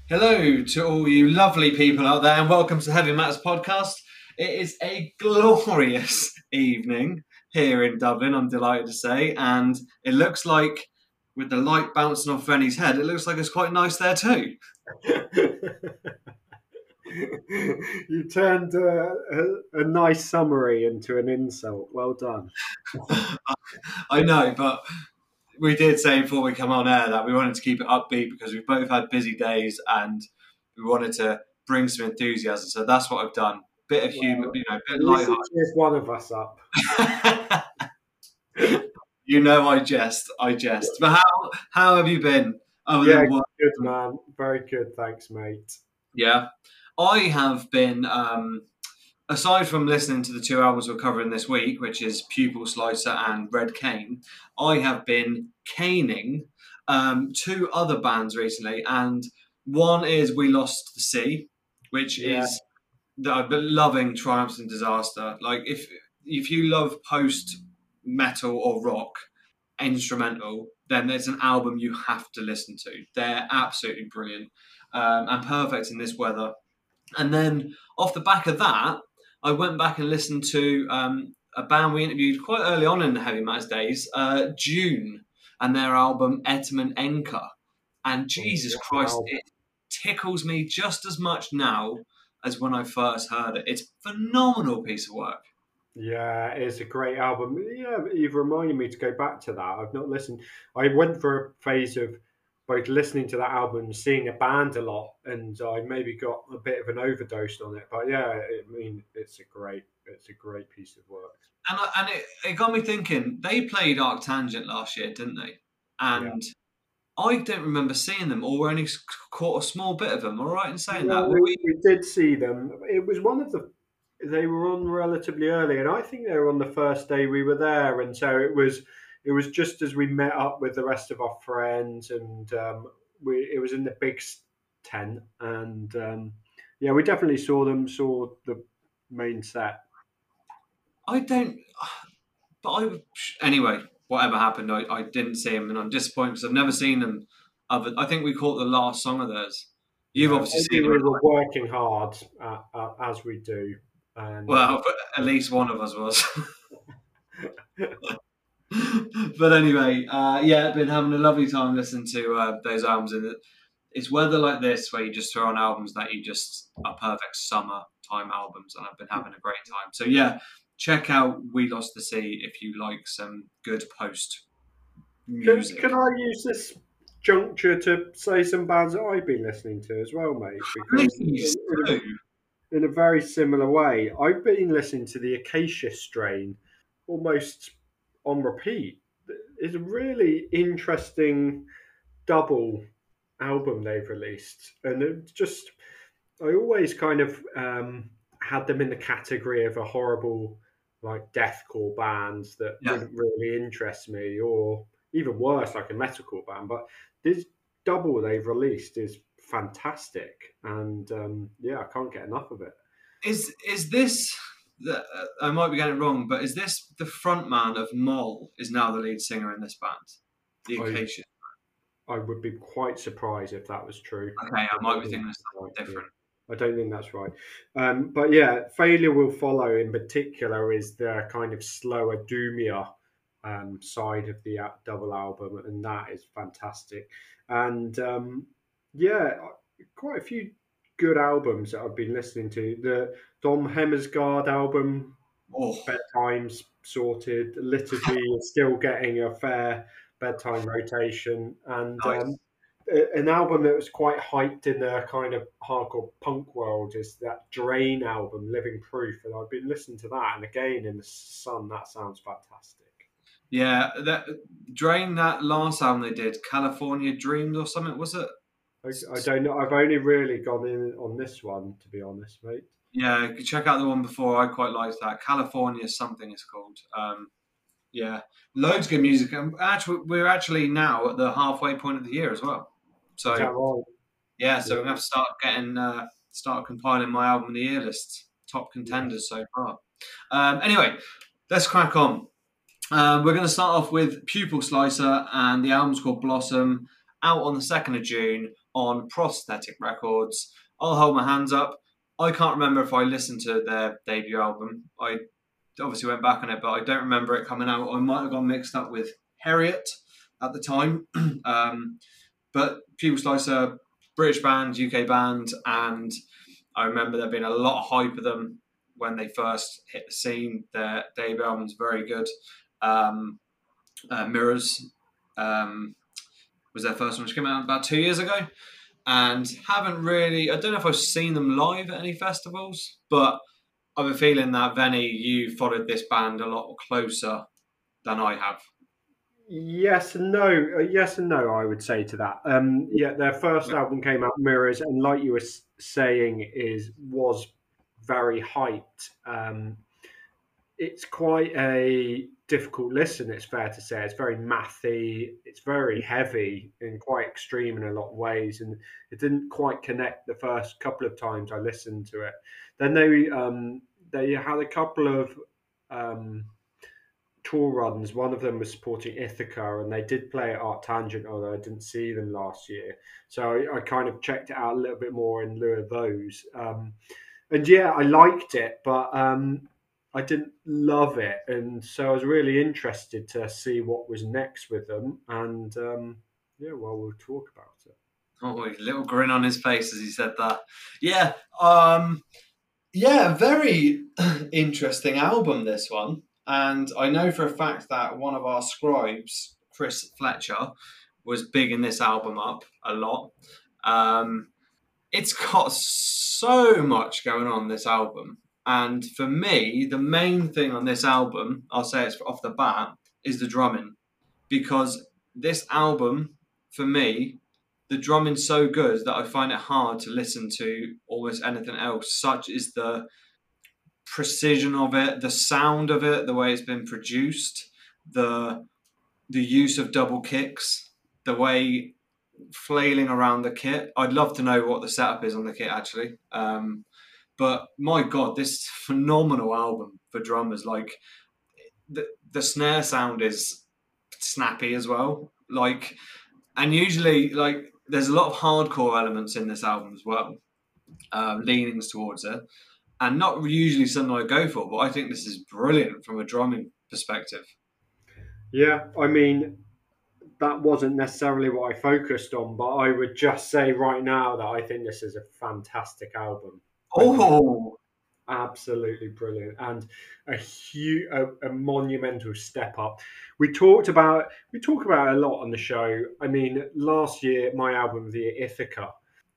Hello to all you lovely people out there, and welcome to Heavy Matters Podcast. It is a glorious evening here in Dublin, I'm delighted to say, and it looks like, with the light bouncing off Rennie's head, it looks like it's quite nice there too. You turned a nice summary into an insult. Well done. I know, but we did say before we come on air that we wanted to keep it upbeat because we've both had busy days and we wanted to bring some enthusiasm. So that's what I've done. Bit of humour, Well, a bit at least it light-hearted. cheers one of us up. I jest. But how have you been? Other Yeah, than work? good man. Very good. Thanks, mate. Yeah. I have been, aside from listening to the two albums we're covering this week, which is Pupil Slicer and Red Cane, I have been caning two other bands recently. And one is We Lost the Sea, which is that I've been loving Triumphs and Disaster. Like, if you love post metal or rock, instrumental, then there's an album you have to listen to. They're absolutely brilliant and perfect in this weather. And then off the back of that, I went back and listened to a band we interviewed quite early on in the Heavy Matters days, June, and their album Etman Enka. And Jesus Christ, it tickles me just as much now as when I first heard it. It's a phenomenal piece of work. Yeah, it's a great album. Yeah, you've reminded me to go back to that. I've not listened. I went for a phase of both listening to that album and seeing a band a lot, and I maybe got a bit of an overdose on it. But yeah, I mean, it's a great piece of work. And it got me thinking, they played Arctangent last year, didn't they? And I don't remember seeing them, or we only caught a small bit of them. All right in saying that? We did see them. It was one of the. They were on relatively early, and I think they were on the first day we were there, and so it was. It was just as we met up with the rest of our friends, and it was in the big tent, and yeah, we definitely saw them. Saw the main set. I don't. But anyway, whatever happened, I didn't see them, and I'm disappointed because I've never seen them. I think we caught the last song of theirs. You've obviously seen them. We were working hard as we do. And, well, but at least one of us was. But anyway, yeah, been having a lovely time listening to those albums. And it's weather like this where you just throw on albums that you just are perfect summer time albums, and I've been having a great time. So yeah, check out We Lost the Sea if you like some good post music. Can I use this juncture to say some bands that I've been listening to as well, mate? Because in a very similar way, I've been listening to the Acacia Strain almost on repeat. It's a really interesting double album they've released, and it just I always kind of had them in the category of a horrible like deathcore band that wouldn't really interest me, or even worse, like a metalcore band. But this double they've released is fantastic, and yeah, I can't get enough of it. Is this? I might be getting it wrong, but is this the frontman of Moll is now the lead singer in this band? The Acacia. I would be quite surprised if that was true. Okay, I might be thinking something different. I don't think that's right. But yeah, Failure Will Follow in particular is the kind of slower, doomier side of the double album, and that is fantastic. And yeah, quite a few good albums that I've been listening to. The Dom Hemmersgaard album, Bedtime's sorted. Liturgy is still getting a fair bedtime rotation, and an album that was quite hyped in the kind of hardcore punk world is that Drain album, Living Proof, and I've been listening to that, and again in the sun, that sounds fantastic. Yeah, that Drain, that last album they did, California Dreams or something, was it? I don't know. I've only really gone in on this one, to be honest, mate. Yeah, you could check out the one before. I quite liked that. California something it's called. Yeah, loads of good music. We're actually now at the halfway point of the year as well. So, is that right? Yeah, so we're going to have to start compiling my album of the year list. Top contenders so far. Anyway, let's crack on. We're going to start off with Pupil Slicer, and the album's called Blossom, out on the 2nd of June. on Prosthetic Records. I'll hold my hands up. I can't remember if I listened to their debut album. I obviously went back on it, but I don't remember it coming out. I might have gone mixed up with Harriet at the time. But Pupil Slicer, British band, UK band, and I remember there being a lot of hype of them when they first hit the scene. Their debut album's very good. Mirrors was their first one, which came out about 2 years ago. And haven't really, I don't know if I've seen them live at any festivals, but I have a feeling that, Venny, you followed this band a lot closer than I have. Yes and no. Yes and no, I would say to that. Yeah, their first album came out, Mirrors, and like you were saying, was very hyped. It's quite a difficult listen, it's fair to say. It's very mathy, it's very heavy and quite extreme in a lot of ways, and it didn't quite connect the first couple of times I listened to it. Then they had a couple of tour runs. One of them was supporting Ithaca, and they did play at Art Tangent, although I didn't see them last year. So I kind of checked it out a little bit more in lieu of those. And yeah, I liked it, but I didn't love it, and so I was really interested to see what was next with them. And yeah, well, we'll talk about it. Oh, a little grin on his face as he said that. Yeah, very interesting album, this one. And I know for a fact that one of our scribes, Chris Fletcher, was bigging this album up a lot. It's got so much going on, this album. And for me, the main thing on this album, I'll say it's off the bat, is the drumming. Because this album, for me, the drumming's so good that I find it hard to listen to almost anything else. Such is the precision of it, the sound of it, the way it's been produced, the use of double kicks, the way flailing around the kit. I'd love to know what the setup is on the kit, actually. But my God, this phenomenal album for drummers. Like the snare sound is snappy as well. Like, and usually, like, there's a lot of hardcore elements in this album as well, leanings towards it, and not usually something I go for. But I think this is brilliant from a drumming perspective. Yeah, I mean, that wasn't necessarily what I focused on, but I would just say right now that I think this is a fantastic album. Oh, absolutely brilliant, and a monumental step up. We talk about it a lot on the show. I mean, last year my album, the Ithaca,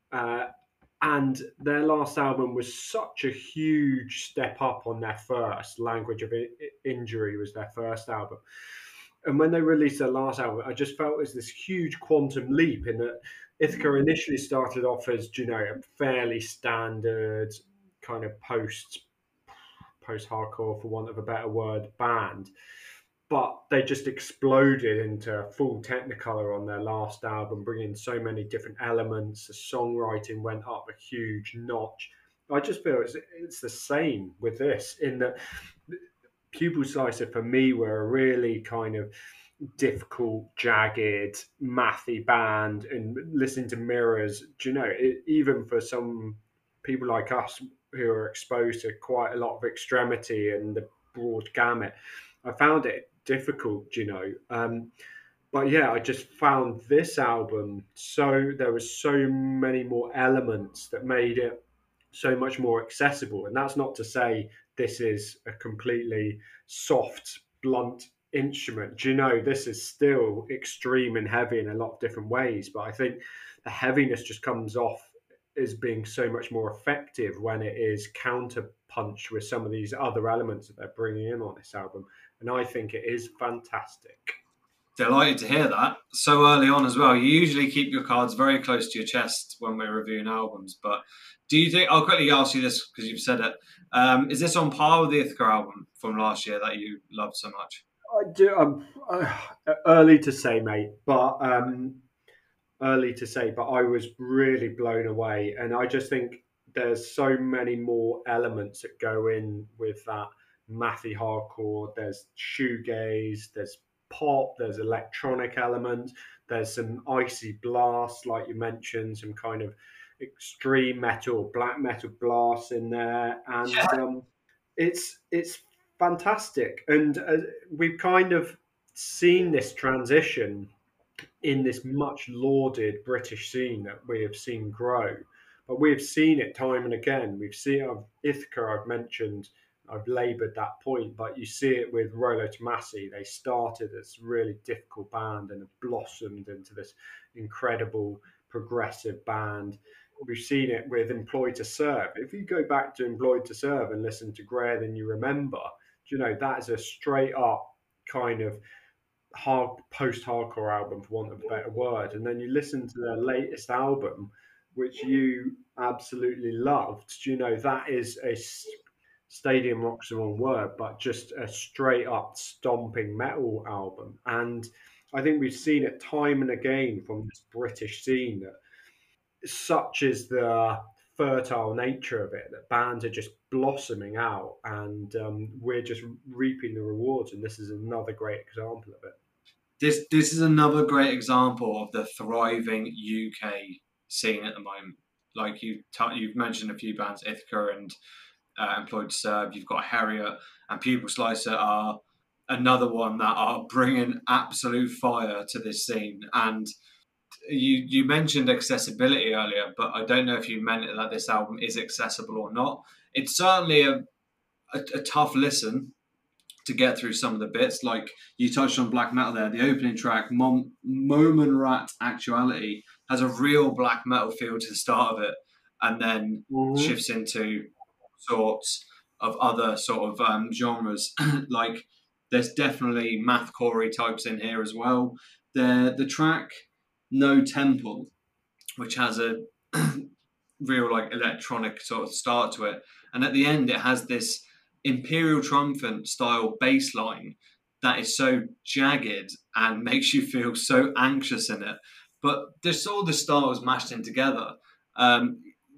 and their last album was such a huge step up on their first. Language of Injury was their first album. And when they released their last album, I just felt it was this huge quantum leap in that Ithaca initially started off as, a fairly standard kind of post-hardcore, for want of a better word, band. But they just exploded into full Technicolor on their last album, bringing so many different elements. The songwriting went up a huge notch. I just feel it's the same with this, in that Pupil Slicer for me were a really kind of difficult, jagged, mathy band, and listening to Mirrors, even for some people like us who are exposed to quite a lot of extremity and the broad gamut, I found it difficult, but yeah, I just found this album, so there was so many more elements that made it so much more accessible. And that's not to say this is a completely soft, blunt instrument. This is still extreme and heavy in a lot of different ways, but I think the heaviness just comes off as being so much more effective when it is counterpunched with some of these other elements that they're bringing in on this album. And I think it is fantastic. Delighted to hear that so early on as well. You usually keep your cards very close to your chest when we're reviewing albums, but do you think, I'll quickly ask you this because you've said it, is this on par with the Ithaca album from last year that you loved so much? I do. Early to say, mate, but I was really blown away, and I just think there's so many more elements that go in with that mathy hardcore. There's shoegaze, there's pop, there's electronic elements, there's some icy blast, like you mentioned, some kind of extreme metal, black metal blasts in there, and it's fantastic. And we've kind of seen this transition in this much lauded British scene that we have seen grow. But we have seen it time and again. We've seen Ithaca, I've mentioned, I've laboured that point, but you see it with Rolo Tomasi. They started as a really difficult band and have blossomed into this incredible progressive band. We've seen it with Employed to Serve. If you go back to Employed to Serve and listen to Grayer Than You Remember, that is a straight up kind of post-hardcore album, for want of a better word. And then you listen to their latest album, which you absolutely loved. That is a stadium rock's the wrong word, but just a straight up stomping metal album. And I think we've seen it time and again from this British scene that such is the fertile nature of it that bands are just blossoming out, and we're just reaping the rewards. And this is another great example of it. This is another great example of the thriving UK scene at the moment. Like you've mentioned a few bands, Ithaca and Employed to Serve. You've got Harriet and Pupil Slicer are another one that are bringing absolute fire to this scene. And you mentioned accessibility earlier, but I don't know if you meant that this album is accessible or not. It's certainly a tough listen to get through some of the bits. Like you touched on black metal there. The opening track, Moman Rat Actuality, has a real black metal feel to the start of it, and then shifts into sorts of other sort of genres. Like there's definitely mathcore types in here as well. The track No Temple, which has a real like electronic sort of start to it, and at the end it has this Imperial Triumphant style bass line that is so jagged and makes you feel so anxious in it. But there's all the styles mashed in together. I'm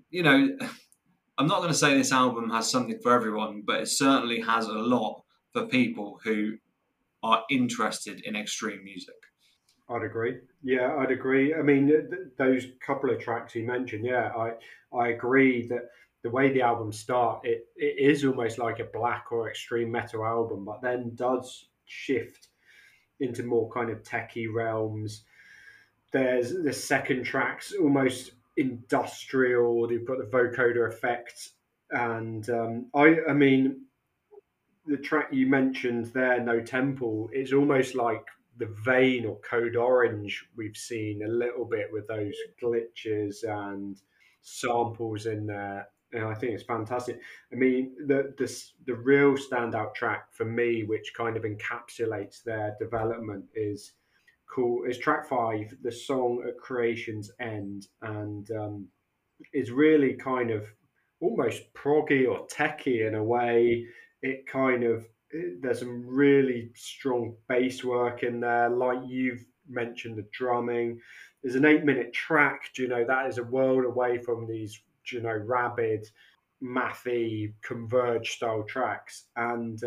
not going to say this album has something for everyone, but it certainly has a lot for people who are interested in extreme music. I'd agree. Yeah, I'd agree. I mean, those couple of tracks you mentioned, yeah, I agree that the way the album starts, it is almost like a black or extreme metal album, but then does shift into more kind of techie realms. There's the second track's almost industrial. They've got the vocoder effect, and I mean, the track you mentioned there, No Temple, is almost like the vein or Code Orange we've seen a little bit with those glitches and samples in there. And I think it's fantastic. I mean, the real standout track for me, which kind of encapsulates their development, is track 5, the song at Creation's End, and is really kind of almost proggy or techie in a way. It kind of there's some really strong bass work in there, like you've mentioned the drumming. There's an 8-minute track. That is a world away from these rabid, mathy, converge style tracks. And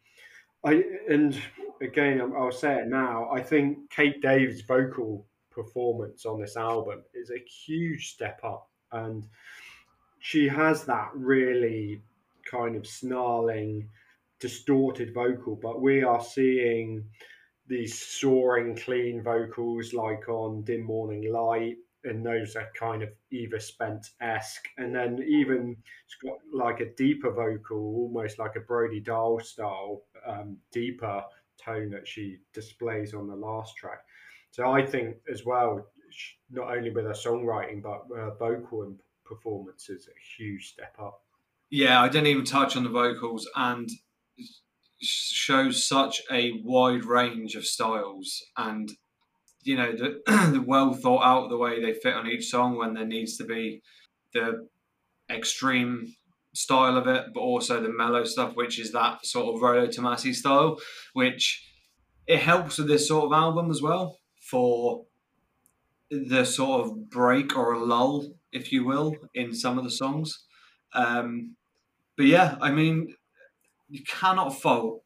I'll say it now. I think Kate David's vocal performance on this album is a huge step up, and she has that really kind of snarling, distorted vocal, but we are seeing these soaring, clean vocals like on Dim Morning Light, and those are kind of Eva Spence-esque. And then even it's got like a deeper vocal, almost like a Brody Dahl style, deeper tone that she displays on the last track. So I think as well, not only with her songwriting, but vocal and performance is a huge step up. Yeah, I didn't even touch on the vocals, and shows such a wide range of styles, and the well thought out the way they fit on each song when there needs to be the extreme style of it, but also the mellow stuff, which is that sort of Rolo Tomasi style, which it helps with this sort of album as well for the sort of break or a lull, if you will, in some of the songs. But yeah, I mean, you cannot fault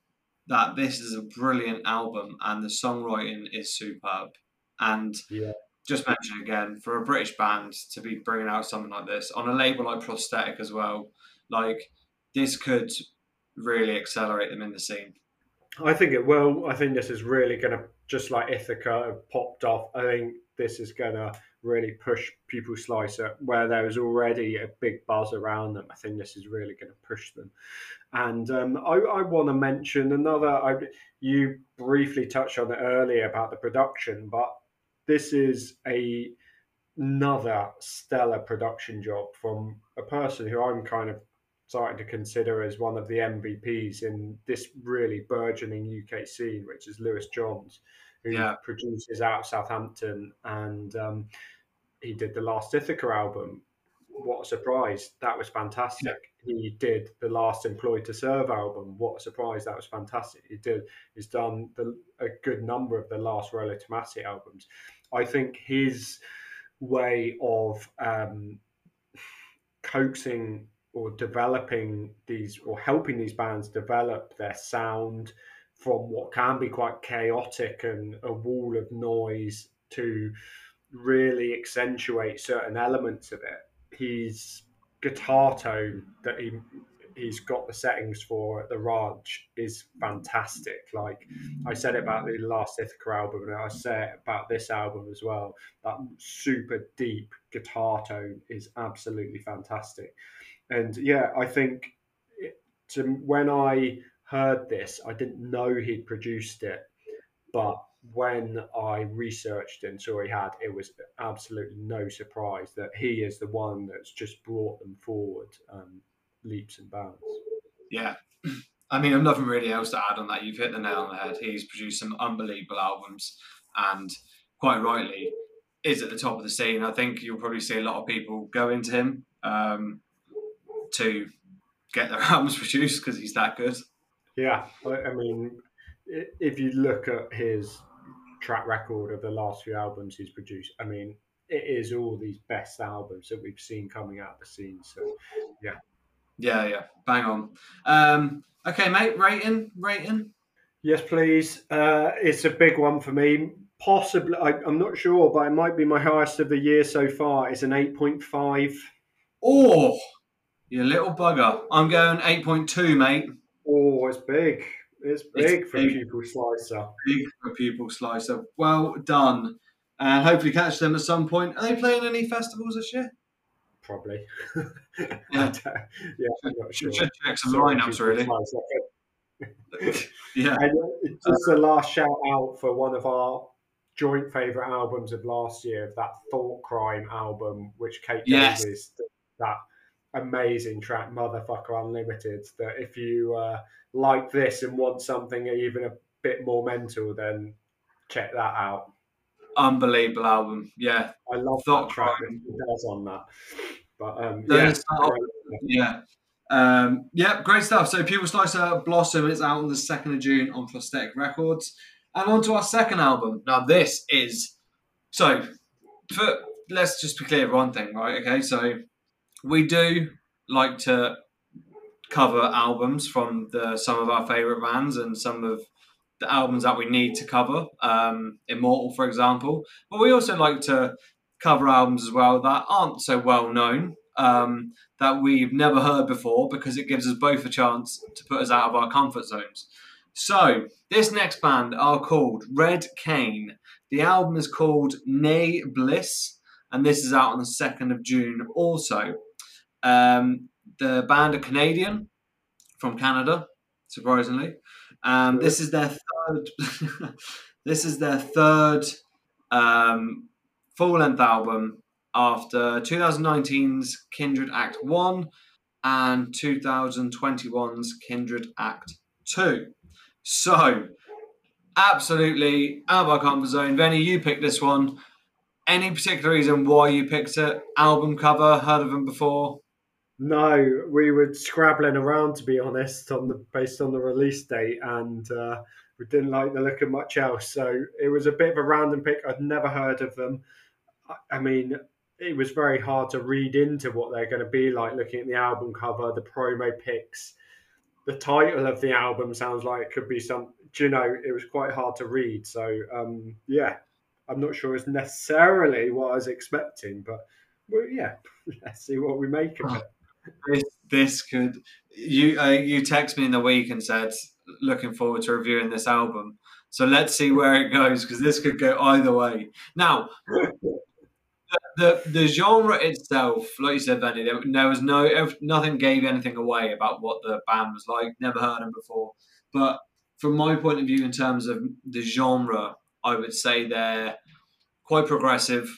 that this is a brilliant album and the songwriting is superb. And Yeah. just mention again, for a British band to be bringing out something like this on a label like Prosthetic as well, like this could really accelerate them in the scene. I think it will. I think this is really going to, just like Ithaca have popped off, I think this is going to really push Pupil Slicer where there was already a big buzz around them. I think this is really going to push them. And I want to mention you briefly touched on it earlier about the production, but this is another stellar production job from a person who I'm kind of starting to consider as one of the MVPs in this really burgeoning UK scene, which is Lewis Johns, who Yeah. produces out of Southampton, and he did the last Ithaca album. What a surprise! That was fantastic. Yeah. He did the last Employed to Serve album. What a surprise! That was fantastic. He's done a good number of the last Rolo Tomassi albums. I think his way of coaxing or developing these, or helping these bands develop their sound from what can be quite chaotic and a wall of noise to really accentuate certain elements of it. His guitar tone that he's got the settings for at the Ranch is fantastic. Like I said about the last Ithaca album, and I say it about this album as well. That super deep guitar tone is absolutely fantastic. And yeah, I think when I heard this, I didn't know he'd produced it, but when I researched and saw he had, it was absolutely no surprise that he is the one that's just brought them forward leaps and bounds. Yeah. I mean, I've nothing really else to add on that. You've hit the nail on the head. He's produced some unbelievable albums and quite rightly is at the top of the scene. I think you'll probably see a lot of people go into him to get their albums produced because he's that good. Yeah. I mean, if you look at his track record of the last few albums he's produced, I mean, it is all these best albums that we've seen coming out of the scene. So, yeah. Yeah. Bang on. Okay, mate, rating? Yes, please. It's a big one for me. Possibly, I'm not sure, but it might be my highest of the year so far. It's an 8.5. Oh, you little bugger. I'm going 8.2, mate. Oh, it's big. It's big for Pupil Slicer. Big for Pupil Slicer. Well done. And hopefully catch them at some point. Are they playing any festivals this year? Probably. Yeah, I'm not sure. Should check some lineups, really. Yeah. And just a last shout out for one of our joint favourite albums of last year, that Thought Crime album, which Kate Davies, that amazing track, Motherfucker Unlimited, that if you like this and want something even a bit more mental, then check that out. Unbelievable album, yeah. I love that track that he does on that. But great stuff. So Pupil Slicer Blossom is out on the 2nd of June on Prosthetic Records. And on to our second album. Now this is let's just be clear of one thing, right? Okay, so we do like to cover albums from some of our favourite bands and some of the albums that we need to cover. Immortal, for example. But we also like to cover albums as well that aren't so well known, that we've never heard before, because it gives us both a chance to put us out of our comfort zones. So this next band are called Red Cane. The album is called Nay Bliss, and this is out on the 2nd of June also. The band are Canadian, from Canada, surprisingly. This is their third. This is their third full-length album after 2019's Kindred Act 1 and 2021's Kindred Act 2. So, absolutely out of our comfort zone. Venny, you picked this one. Any particular reason why you picked it? Album cover, heard of them before? No, we were scrabbling around, to be honest, based on the release date, and we didn't like the look of much else. So it was a bit of a random pick. I'd never heard of them. I mean, it was very hard to read into what they're going to be like looking at the album cover, the promo pics. the title of the album sounds like it could be some. Do you know? It was quite hard to read. So yeah, I'm not sure it's necessarily what I was expecting, but well, yeah, let's see what we make of Oh, it. this could you text me in the week and said looking forward to reviewing this album. So let's see where it goes because this could go either way. Now, the genre itself, like you said, Benny, there was nothing gave anything away about what the band was like. Never heard them before, but from my point of view, in terms of the genre, I would say they're quite progressive,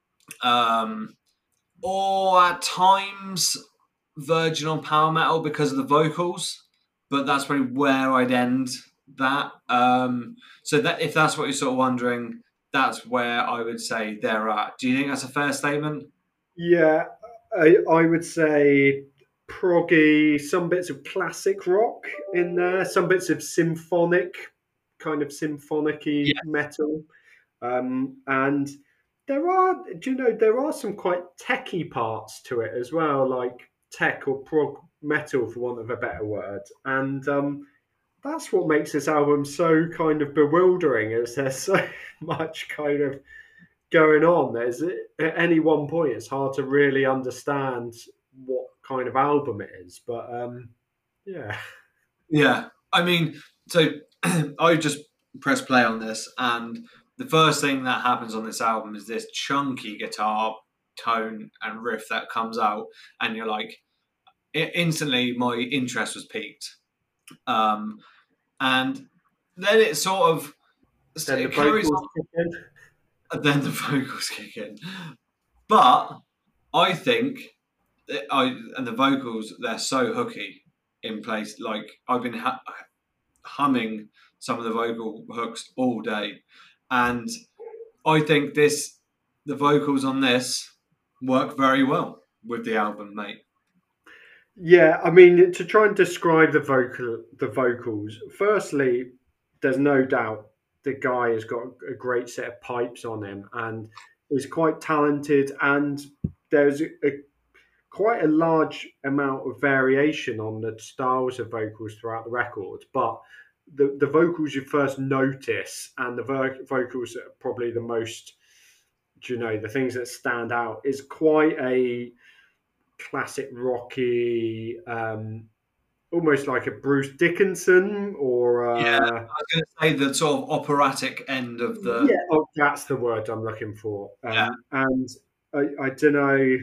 or at times verging on power metal because of the vocals. But that's probably where I'd end that. So that if that's what you're sort of wondering, that's where I would say they're at. Do you think that's a fair statement? Yeah, I would say proggy, some bits of classic rock in there, some bits of symphonic, kind of symphonic-y Yeah, metal. And do you know, there are some quite techy parts to it as well, like tech or prog metal, for want of a better word. And that's what makes this album so kind of bewildering, is there's so much kind of going on. There's at any one point, it's hard to really understand what kind of album it is. But yeah, yeah. I mean, so I just press play on this, and the first thing that happens on this album is this chunky guitar tone and riff that comes out, and you're like, instantly my interest was piqued. Um, and then it sort of then the it carries vocals on, kick in. and then the vocals kick in. But I think and the vocals they're so hooky in place. Like I've been humming some of the vocal hooks all day, and I think the vocals on this work very well with the album, mate. Yeah, I mean, to try and describe the vocals. Firstly, there's no doubt the guy has got a great set of pipes on him and is quite talented. And there's quite a large amount of variation on the styles of vocals throughout the record. But the vocals you first notice and the vocals that are probably the most, do you know, the things that stand out is quite a classic rocky, almost like a Bruce Dickinson or Yeah, I was going to say the sort of operatic end of the. yeah, oh, that's the word I'm looking for. Yeah, And I don't know,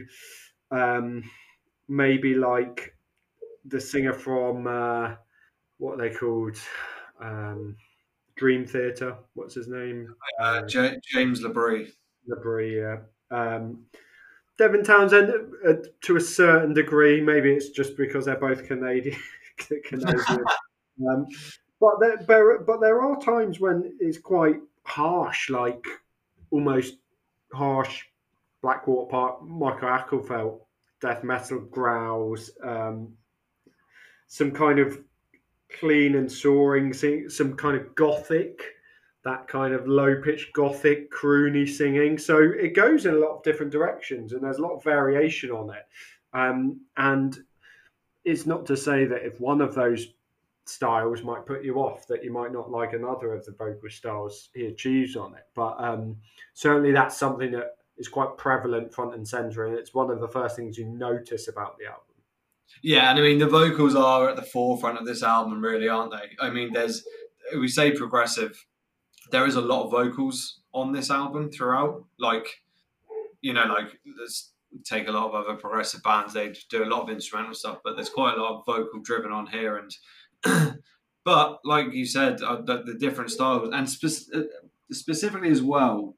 maybe like the singer from what are they called, um, Dream Theater. What's his name? James Labrie. Labrie. Yeah. Devin Townsend, to a certain degree, maybe it's just because they're both Canadian. Canadian. Um, but there are times when it's quite harsh, like almost harsh Blackwater Park, Michael Acklefeld death metal growls, some kind of clean and soaring, some kind of gothic, that kind of low pitched gothic croony singing. So it goes in a lot of different directions, and there's a lot of variation on it. And it's not to say that if one of those styles might put you off, that you might not like another of the vocal styles he achieves on it. But certainly that's something that is quite prevalent front and center, and it's one of the first things you notice about the album. Yeah, and I mean the vocals are at the forefront of this album, really, aren't they? I mean, we say progressive. There is a lot of vocals on this album throughout. Like, like let's take a lot of other progressive bands. They do a lot of instrumental stuff, but there's quite a lot of vocal driven on here. And but like you said, the different styles and specifically as well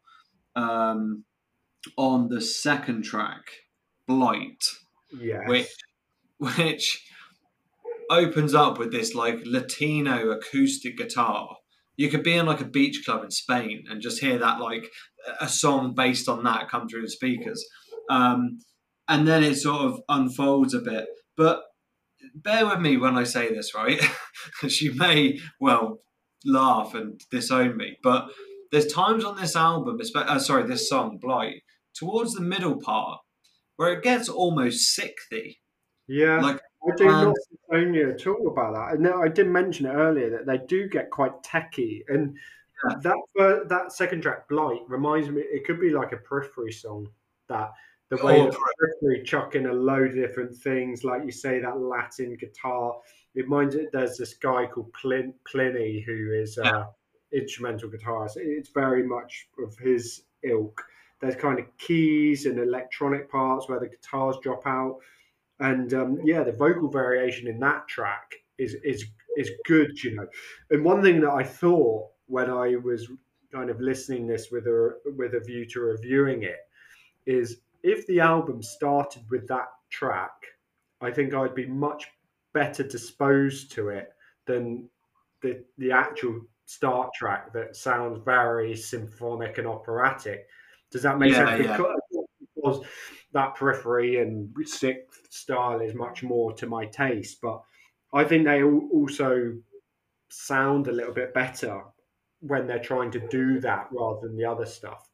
on the second track, Blight, which Yes. which opens up with this like Latino acoustic guitar. You could be in like a beach club in Spain and just hear that like a song based on that come through the speakers. And then it sort of unfolds a bit. But bear with me when I say this, right? Because you may well laugh and disown me. But there's times on this album, this song, Blight, towards the middle part, where it gets almost sickly. Yeah. Like I do And not own you at all about that. And I did mention it earlier that they do get quite techy, and yeah, that second track, Blight, reminds me. It could be like a Periphery song. That the way or that Periphery chuck in a load of different things, like you say, that Latin guitar. It reminds it. There's this guy called Pliny who is yeah, instrumental guitarist. It's very much of his ilk. There's kind of keys and electronic parts where the guitars drop out, and yeah, the vocal variation in that track is good, you know. And one thing that I thought when I was kind of listening this with a view to reviewing it is if the album started with that track, I think I'd be much better disposed to it than the actual start track that sounds very symphonic and operatic. Does that make sense? yeah, yeah, Because that Periphery and sixth style is much more to my taste, but I think they also sound a little bit better when they're trying to do that rather than the other stuff.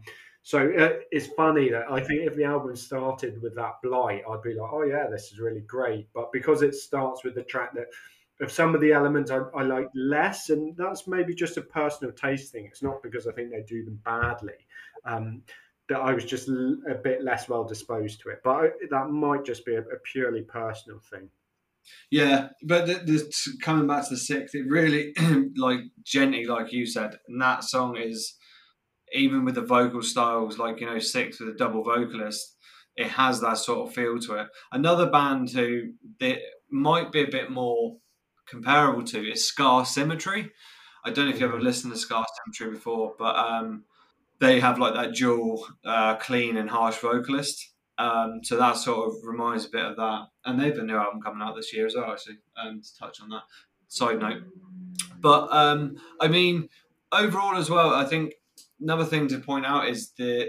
So it's funny that I think if the album started with that Blight, I'd be like, oh yeah, this is really great. But because it starts with the track that of some of the elements I like less, and that's maybe just a personal taste thing. It's not because I think they do them badly. Um, that I was just a bit less well disposed to it, but that might just be a purely personal thing. yeah. But coming back to the sixth, it really like gently, like you said, and that song is even with the vocal styles, like sixth with a double vocalist, it has that sort of feel to it. Another band who they might be a bit more comparable to is Scar Symmetry. I don't know if you ever Mhm. listened to Scar Symmetry before, but they have like that dual clean and harsh vocalist. So that sort of reminds a bit of that. And they've a new album coming out this year as well, actually, to touch on that. Side note. But I mean, overall as well, I think another thing to point out is that,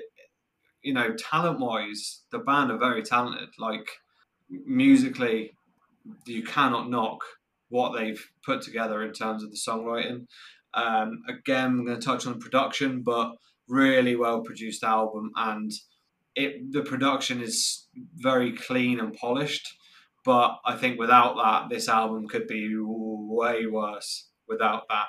talent wise, the band are very talented. Like musically, you cannot knock what they've put together in terms of the songwriting. Again, I'm going to touch on production, but really well produced album, and the production is very clean and polished. But I think without that, this album could be way worse without that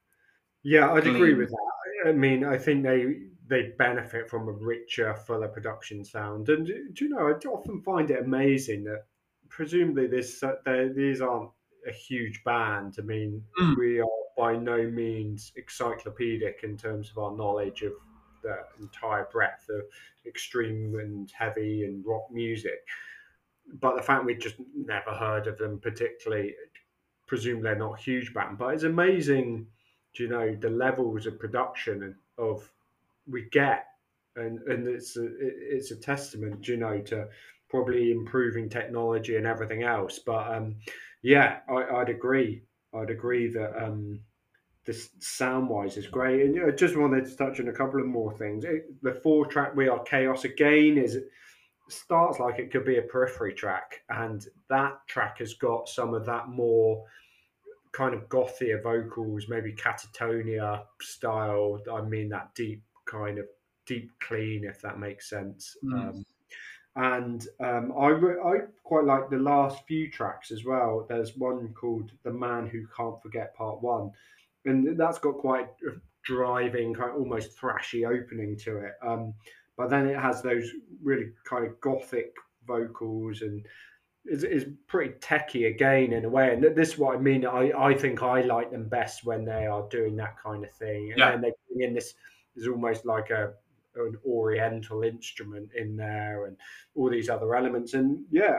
Yeah, I'd agree clean. with that. I mean, I think they benefit from a richer, fuller production sound. And do you know, I often find it amazing that presumably these aren't a huge band. I mean, Mm, we are by no means encyclopedic in terms of our knowledge of the entire breadth of extreme and heavy and rock music. But the fact we just never heard of them particularly, presume they're not a huge band, but it's amazing, do you know, the levels of production of we get, and it's a testament, you know, to probably improving technology and everything else. But yeah, I'd agree. I'd agree that this sound wise is great. And I just wanted to touch on a couple of more things. The four track We Are Chaos again is starts like it could be a Periphery track, and that track has got some of that more kind of gothier vocals, maybe Catatonia style. I mean that deep kind of deep clean, if that makes sense. mm. I quite like the last few tracks as well. There's one called "The Man Who Can't Forget" Part One, and that's got quite a driving, kind of almost thrashy opening to it. But then it has those really kind of gothic vocals and is pretty techy again in a way. And this is what I mean. I think I like them best when they are doing that kind of thing. And Yeah, then they bring in this is almost like an oriental instrument in there and all these other elements. And yeah,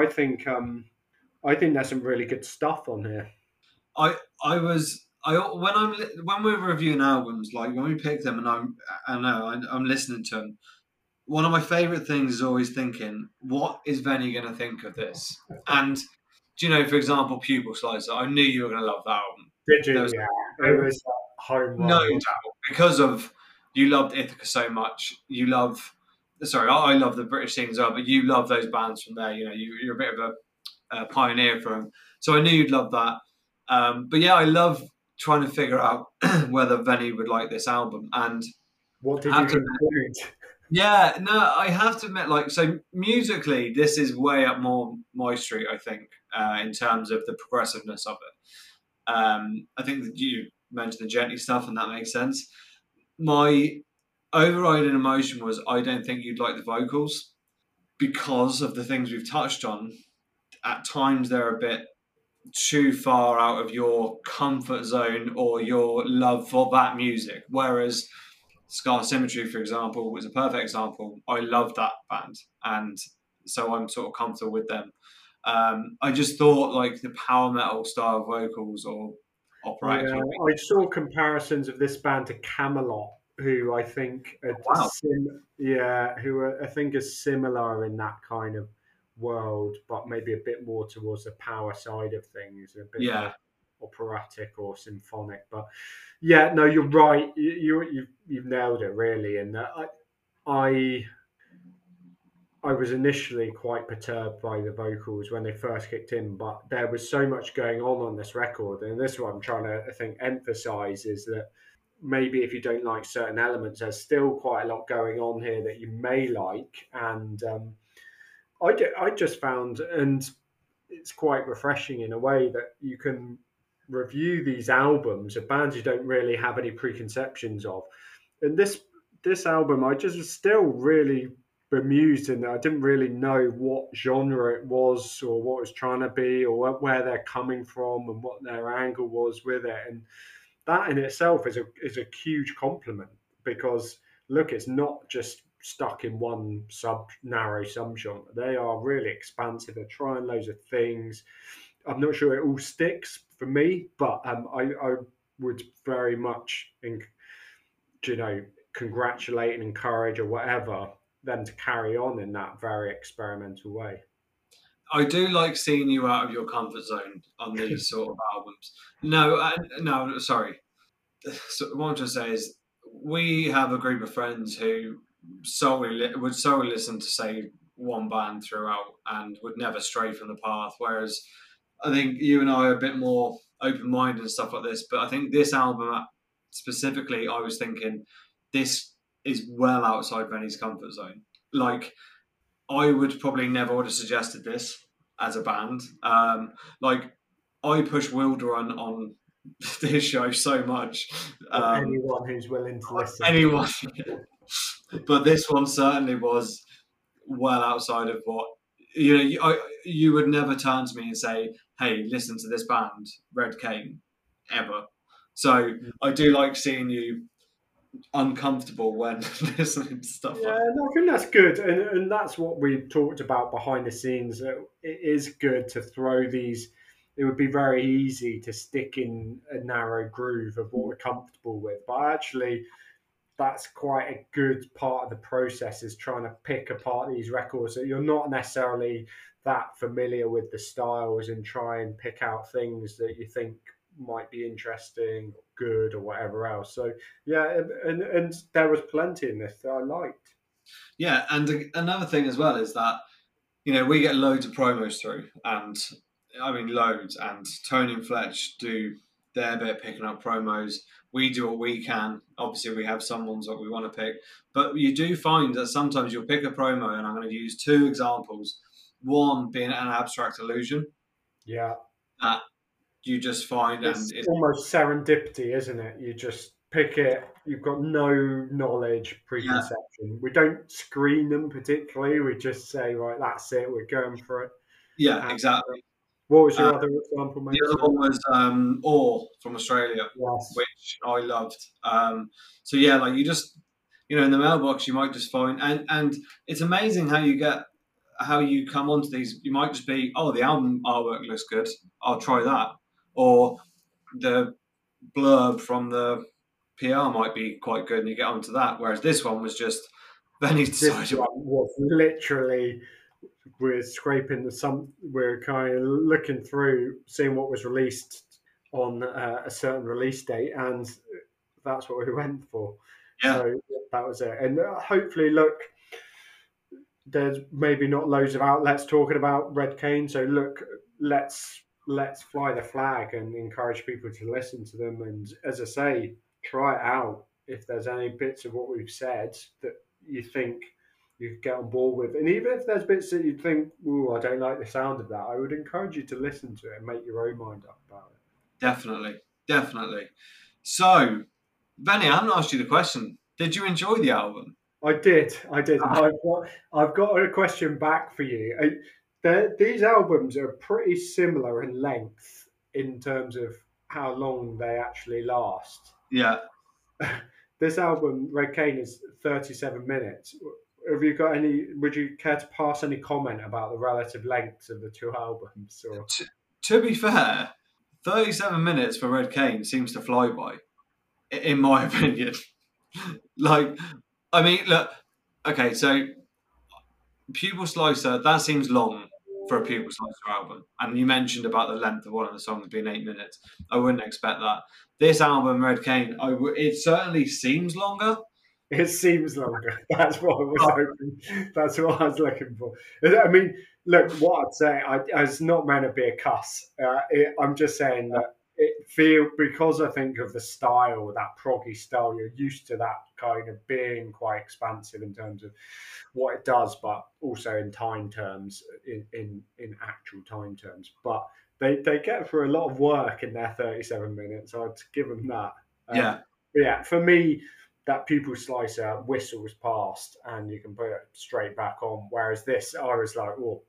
I think there's some really good stuff on here. I was I when we're reviewing albums, like when we pick them, and I'm listening to them. One of my favorite things is always thinking, what is Venny going to think of this? And do you know, for example, Pupil Slicer, I knew you were going to love that album. Did There you? was Yeah, it was a home no run. doubt because of you loved Ithaca so much. You love, sorry, I love the British scene as well, but you love those bands from there. You're a bit of a pioneer for them, so I knew you'd love that. But yeah, I love trying to figure out whether Venny would like this album, and What I did you have to conclude? Yeah, no, I have to admit, like, so musically, this is way up more my street, I think, in terms of the progressiveness of it. I think that you mentioned the gently stuff, and that makes sense. My overriding emotion was I don't think you'd like the vocals because of the things we've touched on. At times, they're a bit too far out of your comfort zone or your love for that music. Whereas Scar Symmetry, for example, was a perfect example. I love that band, and so I'm sort of comfortable with them. I just thought like the power metal style vocals or operatic Yeah, would be I saw comparisons of this band to Camelot, who I think wow. who are, I think are similar in that kind of world, but maybe a bit more towards the power side of things, a bit Yeah, more operatic or symphonic. But yeah, no, you're right. You've nailed it really. And I I was initially quite perturbed by the vocals when they first kicked in, but there was so much going on this record, and this is what I'm trying to, I think, emphasize is that maybe if you don't like certain elements, there's still quite a lot going on here that you may like, and I just found, and it's quite refreshing in a way that you can review these albums of bands you don't really have any preconceptions of, and this album, I just was still really bemused in that I didn't really know what genre it was or what it was trying to be or where they're coming from and what their angle was with it. And that in itself is a huge compliment because look, it's not just stuck in one narrow subgenre. They are really expansive. They're trying loads of things. I'm not sure it all sticks for me, but I would very much you know, congratulate and encourage or whatever them to carry on in that very experimental way. I do like seeing you out of your comfort zone on these sort of albums. No, no, sorry. So what I'm trying to say is, we have a group of friends who would solely listen to say one band throughout and would never stray from the path. Whereas I think you and I are a bit more open minded and stuff like this. But I think this album specifically, I was thinking this is well outside Benny's comfort zone. Like I would probably never would have suggested this as a band. Like I push Wilder on this show so much. For anyone who's willing to listen. Anyone, but this one certainly was well outside of what you know. You would never turn to me and say, "Hey, listen to this band, Red Cane," ever. So I do like seeing you uncomfortable when listening to stuff Yeah, like no, I think that's good, and that's what we talked about behind the scenes. It is good to throw these. It would be very easy to stick in a narrow groove of what we're comfortable with, but actually, that's quite a good part of the process is trying to pick apart these records that you're not necessarily that familiar with the styles and try and pick out things that you think might be interesting, good, or whatever else. So yeah, and there was plenty in this that I liked. Yeah, and another thing as well is that we get loads of promos through, and I mean loads. And Tony and Fletch do their bit picking up promos. We do what we can. Obviously, we have some ones that we want to pick, but you do find that sometimes you'll pick a promo, and I'm going to use two examples. One being an abstract illusion Yeah, that you just find, and it's almost serendipity, isn't it? You just pick it. You've got no knowledge, yeah, preconception. We don't screen them particularly. We just say, right, that's it. We're going for it. yeah, And exactly. what was Uh, your other example, The mate? other Sorry. one was Ore from Australia, Yes. which I loved. So yeah, like you just in the mailbox you might just find, and it's amazing how you come onto these. You might just be, oh, the album artwork looks good, I'll try that, or the blurb from the PR might be quite good, and you get onto that. Whereas this one was just then he This decided, one was literally we're scraping we're kind of looking through, seeing what was released on a certain release date, and that's what we went for. yeah, So that was it. And hopefully, look, there's maybe not loads of outlets talking about Red Cane. So look, let's fly the flag and encourage people to listen to them. And as I say, try it out. If there's any bits of what we've said that you think you could get on board with. And even if there's bits that you'd think, "Ooh, I don't like the sound of that," I would encourage you to listen to it and make your own mind up about it. Definitely. So, Benny, I haven't asked you the question. Did you enjoy the album? I did. I've got a question back for you. These albums are pretty similar in length in terms of how long they actually last. Yeah. This album, Red Cane, is 37 minutes. Have you got any? Would you care to pass any comment about the relative lengths of the two albums? Or to be fair, 37 minutes for Red Cane seems to fly by, in my opinion. Like, I mean, look, okay, so Pupil Slicer, that seems long for a Pupil Slicer album. And you mentioned about the length of one of the songs being 8 minutes. I wouldn't expect that. This album, Red Cane, it certainly seems longer. It seems longer. That's what I was hoping. That's what I was looking for. I mean, look, what I'd say, it's not meant to be a cuss. I'm just saying that because I think of the style, that proggy style, you're used to that kind of being quite expansive in terms of what it does, but also in time terms, in actual time terms. But they get through a lot of work in their 37 minutes. I'd give them that. Yeah, for me, that Pupil Slicer whistles past and you can put it straight back on. Whereas this, I was like, oh,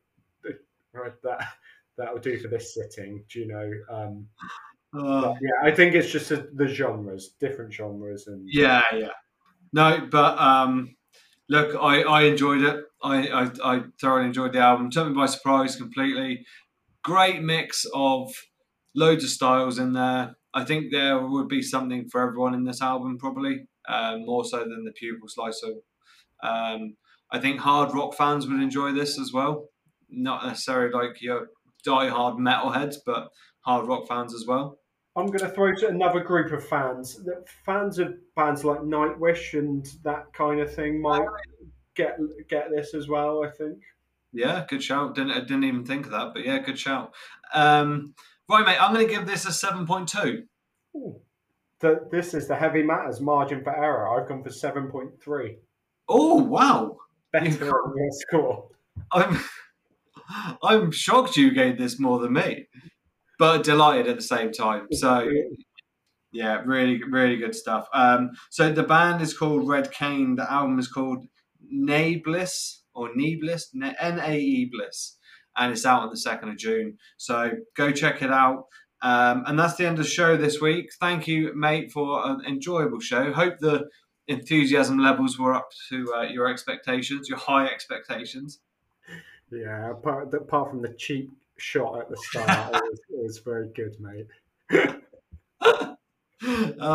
that'll do for this sitting. Do you know? But yeah, I think it's just the genres, different genres, and yeah. No, but look, I enjoyed it. I thoroughly enjoyed the album. Took me by surprise completely. Great mix of loads of styles in there. I think there would be something for everyone in this album, probably more so than the Pupil Slicer. I think hard rock fans would enjoy this as well. Not necessarily like your die-hard metalheads, but hard rock fans as well. I'm going to throw to another group of fans. Fans of bands like Nightwish and that kind of thing might get this as well, I think. Yeah, good shout. Didn't even think of that, but yeah, good shout. Right, mate, I'm going to give this a 7.2. This is the Heavy Matters margin for error. I've gone for 7.3. Oh, wow. Better than your score. I'm shocked you gave this more than me, but delighted at the same time. So, yeah, really, really good stuff. So the band is called Red Cane. The album is called Naebliss, N-A-E Bliss, and it's out on the 2nd of June. So go check it out. And that's the end of the show this week. Thank you, mate, for an enjoyable show. Hope the enthusiasm levels were up to your expectations, your high expectations. Yeah, apart from the cheap shot at the start, it was very good, mate.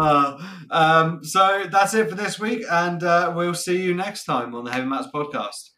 So that's it for this week, and we'll see you next time on the Heavy Matters podcast.